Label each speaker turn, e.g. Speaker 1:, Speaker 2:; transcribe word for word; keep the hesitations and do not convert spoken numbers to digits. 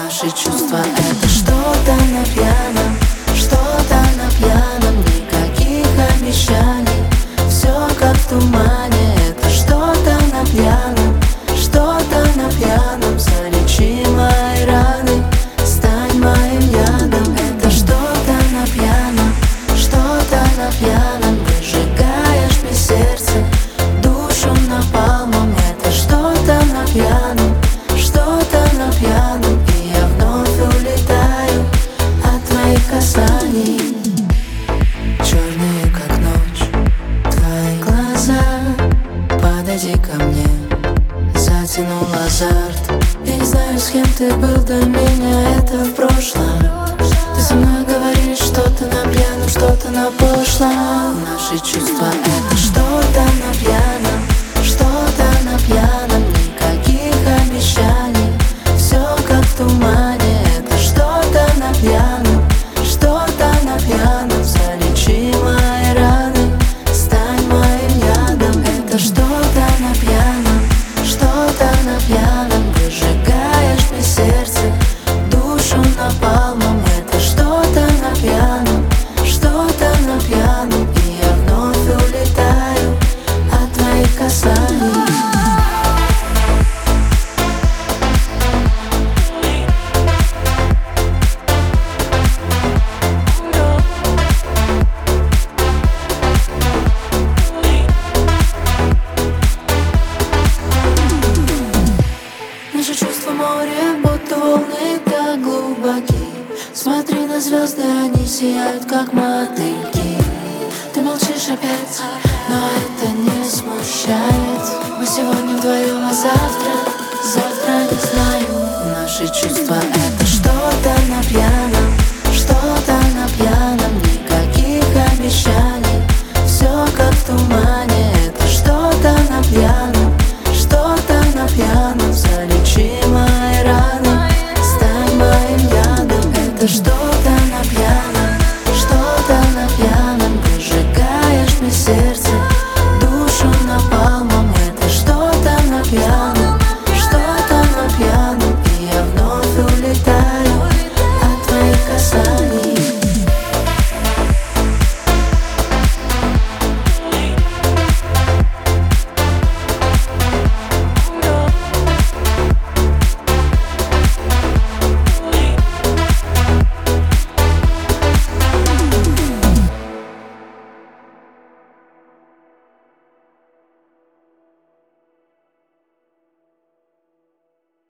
Speaker 1: Наши чувства — это что-то на пьяном, что-то на пьяном, никаких обещаний, все как в тумане. Это что-то на пьяном, что-то на пьяном, залечи мои раны, стань моим ядом. Это что-то на пьяном, что-то на пьяном, выжигаешь мне сердце, душу напалмом. Это что-то на пьяном, что-то на пьяном, и я вновь улетаю от твоих касаний. Черные как ночь твои глаза, подойди ко мне, затянул азарт. Я не знаю, с кем ты был до меня, это в прошлом. Ты со мной говоришь что-то на пьяном, что-то на пошлом. Наши чувства — это что-то на пьяном, что-то на пьяном, никаких обещаний, все как в тумане. Это что-то на пьяном, что-то на пьяном, залечи мои раны, стань моим ядом. Это что-то на пьяном, что-то на пьяном, выжигаешь мне сердце, душу напалмом. Это что-то на пьяном, что-то на пьяном, и я вновь улетаю от твоих касаний. Наши чувства море, будто волны так глубоки. Смотри на звезды, они сияют как мотыльки. Ты молчишь опять, но это не смущает. Мы сегодня вдвоем, а завтра, завтра не знаю. Наши чувства — это что-то на пьяном, что-то на пьяном, никаких обещаний, все как в тумане. Это что-то на пьяном, что-то на пьяном, залечи мои раны, стань моим ядом. Это что